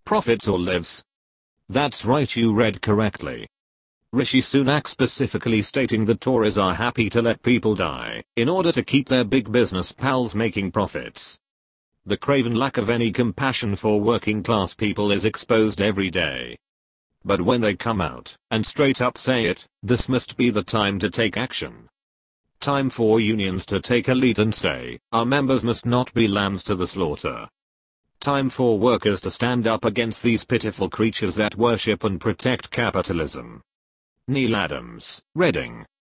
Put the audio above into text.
Profits or lives? That's right, you read correctly. Rishi Sunak specifically stating the Tories are happy to let people die in order to keep their big business pals making profits. The craven lack of any compassion for working class people is exposed every day. But when they come out and straight up say it, this must be the time to take action. Time for unions to take a lead and say, our members must not be lambs to the slaughter. Time for workers to stand up against these pitiful creatures that worship and protect capitalism. Neil Adams, Reading.